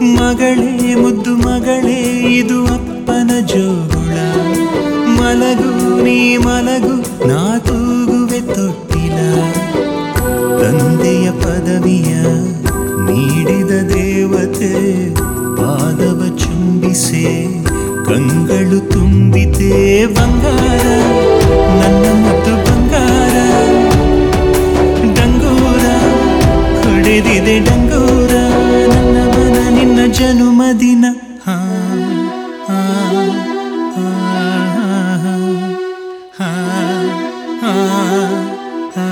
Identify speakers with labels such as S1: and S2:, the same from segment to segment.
S1: ಮಗಳೇ ಮುದ್ದು ಮಗಳೇ ಇದು ಅಪ್ಪನ ಜೋಗುಳ, ಮಲಗು ನೀ ಮಲಗು ನಾ ತೂಗುವೆ ತೊಟ್ಟಿಲ. ತಂದೆಯ ಪದವಿಯ ನೀಡಿದ ದೇವತೆ ಪಾದವ ಚುಂಬಿಸೆ ಕಂಗಳು ತುಂಬಿತೆ ಬಂಗಾರ ನನ್ನ ಮುದ್ದು ಬಂಗಾರ. ಡಂಗೂರ ಹೊಡೆದಿದೆ ಡಂಗೂರ ನನ್ನ ಮನ ನಿನ್ನ ಜನುಮದಿನ. ಹಾ ಹಾ ಹಾ ಹಾ ಹಾ ಹಾ.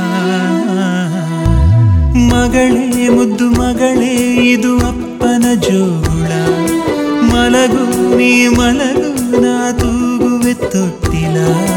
S1: ಮಗಳೇ ಮುದ್ದು ಮಗಳೇ ಇದು ಅಪ್ಪನ ಜೋಗುಳ, ಮಲಗು ನೀ ಮಲಗು ನಾ ತೂಗುವೆ ತೊಟ್ಟಿಲ.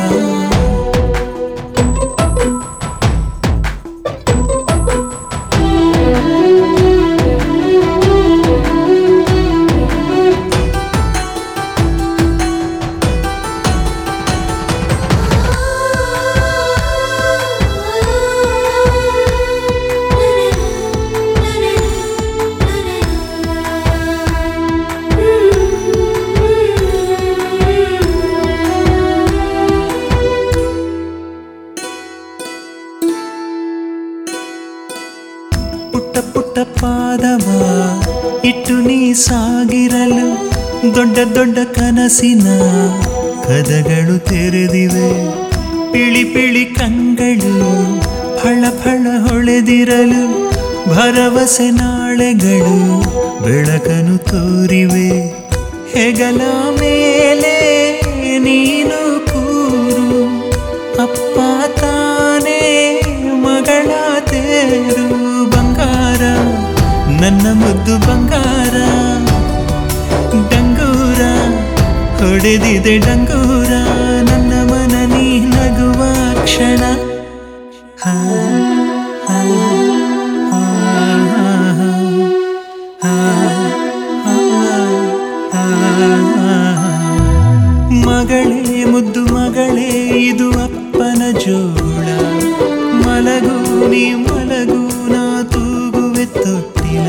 S1: ಪುಟ್ಟ ಪುಟ್ಟ ಪಾದವ ಇಟ್ಟು ನೀ ಸಾಗಿರಲು ದೊಡ್ಡ ದೊಡ್ಡ ಕನಸಿನ ಕದಗಳು ತೆರೆದಿವೆ. ಪಿಳಿ ಪಿಳಿ ಕಂಗಳು ಫಳ ಫಳ ಹೊಳೆದಿರಲು ಭರವಸೆ ನಾಳೆಗಳು ಬೆಳಕನು ತೋರಿವೆ. ಹೆಗಲ ಮೇಲೆ ನೀನು ಕೂರು ಅಪ್ಪ ತಾನೇ ಮಗಳ ತೇರು ಬಂಗಾರ ನನ್ನ ಮುದ್ದು ಬಂಗಾರ. ಡಂಗೂರ ಹೊಡೆದಿದೆ ಡಂಗೂರ ನನ್ನ ಮನ ನೀ ನಗುವ ಕ್ಷಣ. ಹಾ ಹಾ ಹಾ ಹಾ ಹಾ. ಮಗಳೇ ಮುದ್ದು ಮಗಳೇ ಇದು ಅಪ್ಪನ ಜೋಗುಳ, ಮಲಗು ನೀ ಮಲಗು ನಾ ತೂಗುವೆ ತೊಟ್ಟಿಲ.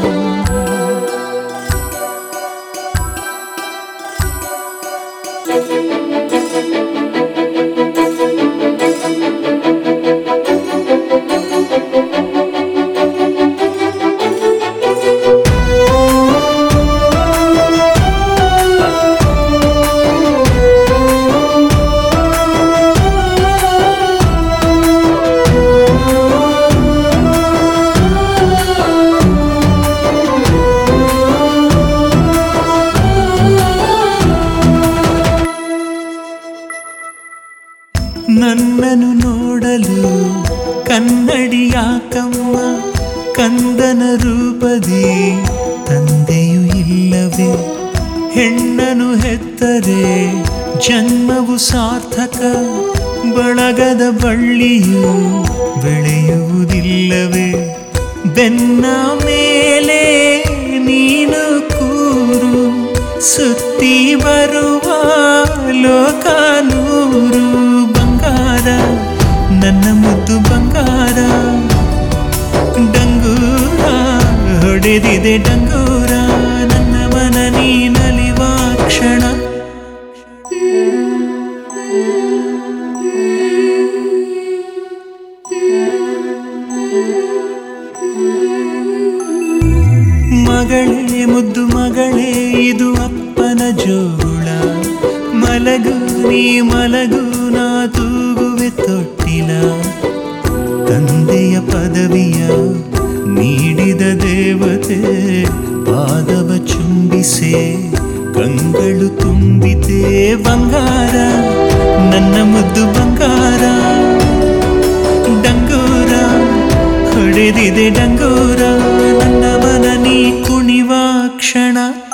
S1: ನನ್ನನ್ನು ನೋಡಲು ಕನ್ನಡಿ ಯಾಕಮ್ಮ, ಕಂದನ ರೂಪದಿ ತಂದೆಯೂ ಇಲ್ಲವೇ. ಹೆಣ್ಣನು ಹೆತ್ತರೆ ಜನ್ಮವು ಸಾರ್ಥಕ, ಬಳಗದ ಬಳ್ಳಿಯು ಬೆಳೆಯುವುದಿಲ್ಲವೇ. ಬೆನ್ನ ಮೇಲೆ ನೀನು ಕೂರು ಸುತ್ತಿ ಬರುವ ಲೋಕ ನೂರು ಬಂಗಾರ ನನ್ನ ಮುದ್ದು ಬಂಗಾರ. ಡಂಗೂರ ಹೊಡೆದಿದೆ ಡಂಗೂರ ನನ್ನ ಮನ ನೀ ನಲಿವ ಕ್ಷಣ. ಮಗಳೇ ಮುದ್ದು ಮಗಳೇ ಇದು ಅಪ್ಪನ ಜೋಗುಳ, ಮಲಗು ನೀ ಮಲಗು ನಾ ತೂಗುವೆ ತೊಟ್ಟಿಲ. ತಂದೆಯ ಪದವಿಯ ನೀಡಿದ ದೇವತೆ ಪಾದವ ಚುಂಬಿಸೆ ಕಂಗಳು ತುಂಬಿತೆ ಬಂಗಾರ ನನ್ನ ಮುದ್ದು ಬಂಗಾರ. ಡಂಗೂರ ಹೊಡೆದಿದೆ ಡಂಗೂರ ನನ್ನ ಮನ ನೀ ಕುಣಿವ ಕ್ಷಣ.